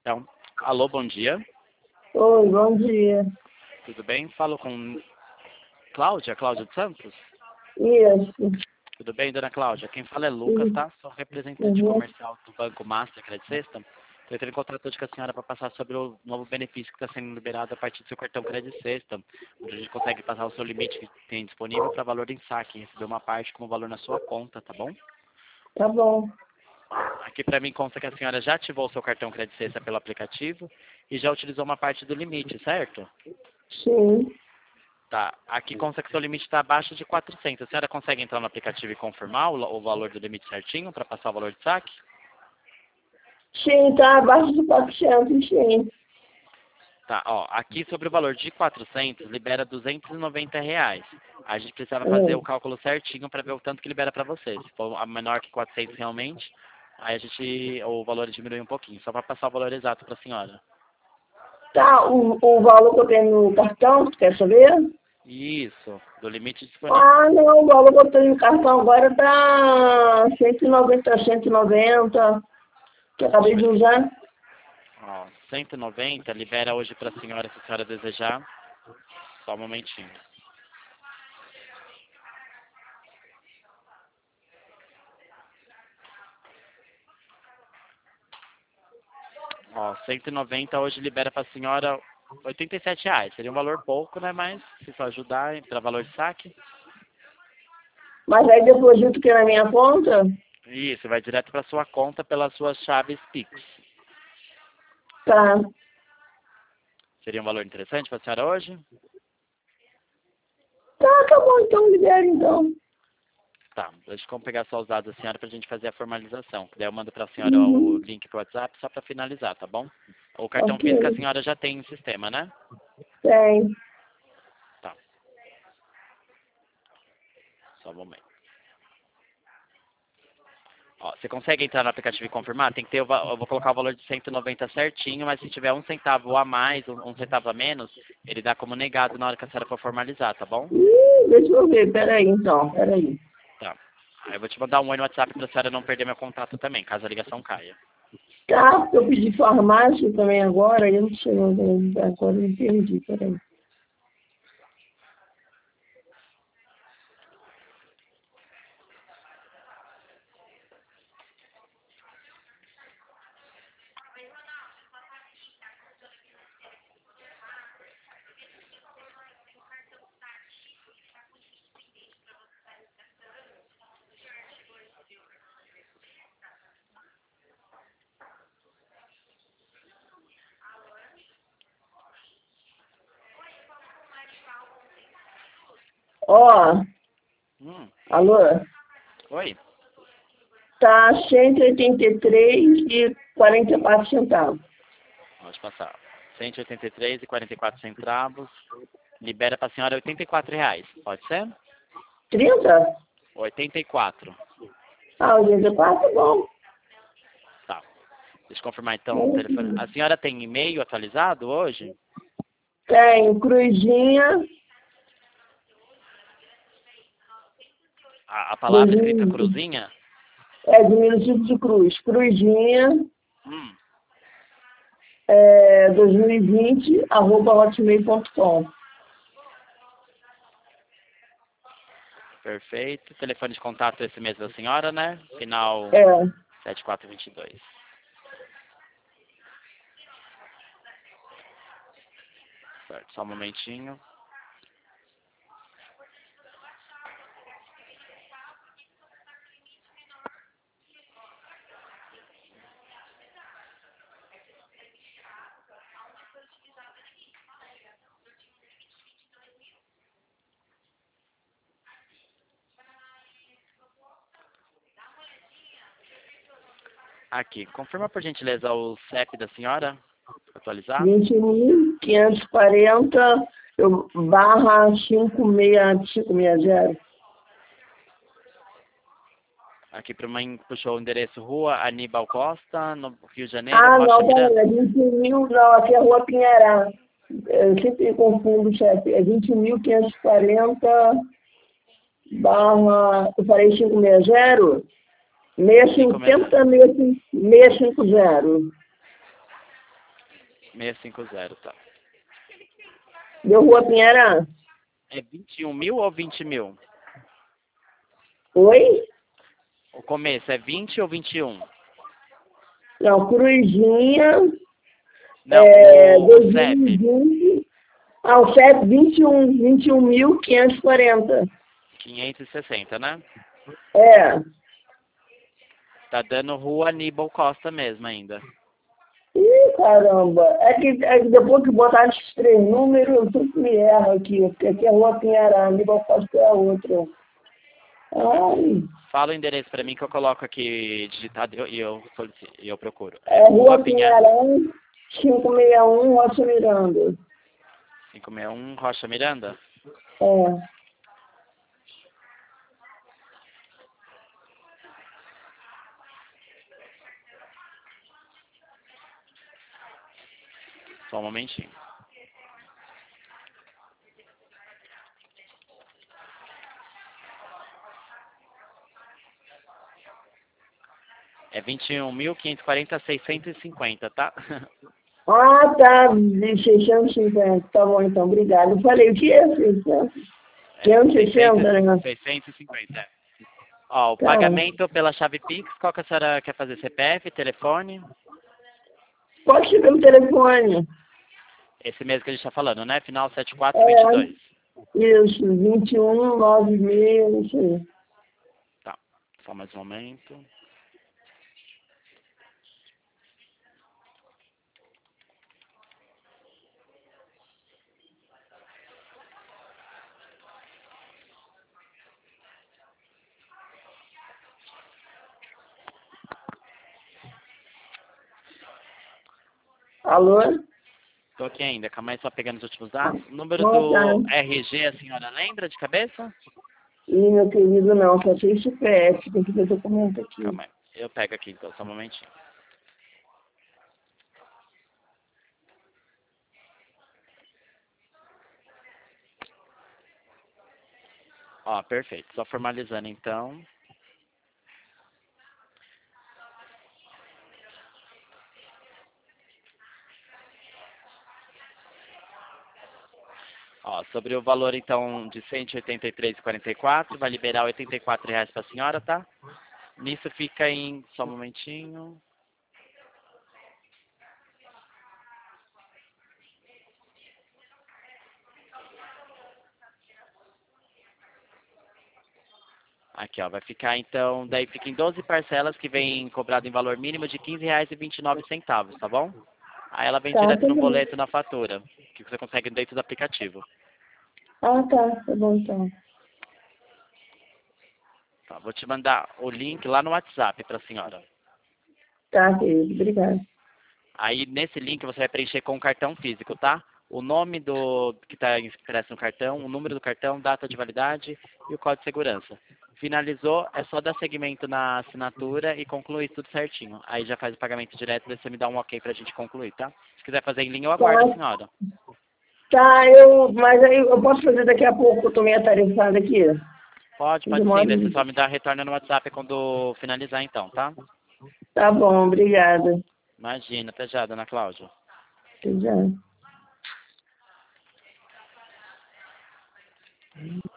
Então, alô, bom dia. Oi, bom dia. Tudo bem? Falo com Cláudia dos Santos? Isso. Tudo bem, dona Cláudia? Quem fala é Lucas, tá? Sou representante Uhum. comercial do Banco Master Credit System. Eu entrei em contato hoje com a senhora para passar sobre o novo benefício que está sendo liberado a partir do seu cartão Credit System, onde a gente consegue passar o seu limite que tem disponível para valor em saque, receber uma parte como valor na sua conta, tá bom? Tá bom. Aqui para mim consta que a senhora já ativou o seu cartão Credit System pelo aplicativo e já utilizou uma parte do limite, certo? Sim. Tá. Aqui consta que seu limite está abaixo de 400. A senhora consegue entrar no aplicativo e confirmar o valor do limite certinho para passar o valor de saque? Sim, tá abaixo de 400, sim. Tá, ó. Aqui sobre o valor de 400, libera R$ 290. A gente precisava fazer o Hum. cálculo certinho para ver o tanto que libera para você. Se for a menor que 400 realmente, aí o valor diminui um pouquinho, só para passar o valor exato para a senhora. Tá, o valor que eu tenho no cartão, tu quer saber? Isso, do limite disponível. Ah, não, o valor que eu tenho no cartão agora tá 190, que eu acabei de usar. Ó, 190 libera hoje para a senhora, se a senhora desejar. Só um momentinho. Ó, 190 hoje libera para a senhora R$ 87. Seria um valor pouco, né? Mas se isso ajudar, para valor de saque. Mas aí deposito que na minha conta? Isso, vai direto para sua conta pelas suas chaves Pix. Tá. Seria um valor interessante para a senhora hoje? Tá bom, então libera então. Tá, deixa eu pegar só os dados da senhora para a gente fazer a formalização. Daí eu mando para a senhora o Uhum. link pro WhatsApp só para finalizar, tá bom? O cartão Ok. físico a senhora já tem em sistema, né? Tem. Tá, só um momento. Ó, você consegue entrar no aplicativo e confirmar? Tem que ter, eu vou colocar o valor de 190 certinho, mas se tiver um centavo a mais, um centavo a menos, ele dá como negado na hora que a senhora for formalizar, tá bom? Deixa eu ver, peraí então, peraí. Tá. Aí eu vou te mandar um oi no WhatsApp pra senhora não perder meu contato também, caso a ligação caia. Tá, eu pedi farmácia também agora, eu não sei, agora eu me perdi, peraí. Ó, Hum, alô, oi. tá 183,44 centavos. Pode passar. 183,44 centavos. Libera pra senhora R$ 84. Pode ser? 30? 84. Ah, 84, bom. Tá. Deixa eu confirmar então o telefone. A senhora tem e-mail atualizado hoje? Tem cruzinha, A palavra escrita 2020, cruzinha? diminutivo de cruz, cruzinha, Hum. 2020, @hotmail.com. Perfeito. Telefone de contato esse mesmo da senhora, né? Final É. 7422. Certo, só um momentinho. Aqui, confirma por gentileza o CEP da senhora, atualizado. 20.540, barra 560. Aqui para mim puxou o endereço Rua Aníbal Costa, no Rio de Janeiro, Ah, Rocha não, Miranda. peraí, é 21 mil, não, aqui é Rua Pinheirá. Eu sempre confundo, chefe. É 20.540, barra, eu falei 560? 560. 650, 650. 650, tá. Deu Rua Pinheirã. É 21 mil ou 20 mil? Oi? O começo é 20 ou 21? Não, Cruzinha, Não, o CEP. 2020. Ah, o CEP 21.540. 560, né? É. Tá dando Rua Aníbal Costa mesmo ainda. Ih, caramba. É que depois que botar esses 3 números, eu sempre me erro aqui. Porque aqui é Rua Pinheirã, Aníbal Costa é a outra. Ai, Fala o endereço pra mim que eu coloco aqui digitado e eu procuro. É é Rua Rua Pinha Pinheirã, 561, Rocha Miranda. 561, Rocha Miranda? É. Só um momentinho. É 21.540, 650, tá? Ah, tá. De 650. Tá bom, então. Obrigado. Eu falei, o que é 600? 560, né? 650, é. Ó, o Tá. pagamento pela chave Pix, qual que a senhora quer fazer? CPF, telefone? Pode ser pelo telefone. Esse mesmo que a gente tá falando, né? Final 7422. Isso, 2196, isso aí. Tá, só mais um momento. Alô? Tô aqui ainda, calma aí, só pegando os últimos dados. O número Boa do tarde. RG, a senhora lembra de cabeça? Ih, meu querido, não, só sei CPF, tem que ver documento aqui. Calma aí, eu pego aqui então, só um momentinho. Ó, perfeito, só formalizando então. Ó, sobre o valor então de R$ 183,44, vai liberar R$ 84 para a senhora, tá? Nisso fica em, só um momentinho. Aqui, ó, vai ficar então, daí fica em 12 parcelas que vem cobrado em valor mínimo de R$ 15,29, tá bom? Aí ela vem Tá, direto no tudo bem. boleto na fatura, que você consegue dentro do aplicativo. Ah, tá bom então. Tá, vou te mandar o link lá no WhatsApp para a senhora. Tá, querido, obrigado. Aí nesse link você vai preencher com o cartão físico, tá? O nome do que está impresso no cartão, o número do cartão, data de validade e o código de segurança. Finalizou, é só dar seguimento na assinatura e concluir tudo certinho. Aí já faz o pagamento direto, daí você me dá um ok pra gente concluir, tá? Se quiser fazer em linha, eu aguardo a Tá, senhora. tá, mas aí eu posso fazer daqui a pouco, eu tô meio atarefada aqui. Pode sim, Demora. daí você só me dá retorno no WhatsApp quando finalizar então, tá? Tá bom, obrigada. Imagina, até já, dona Cláudia. Até já.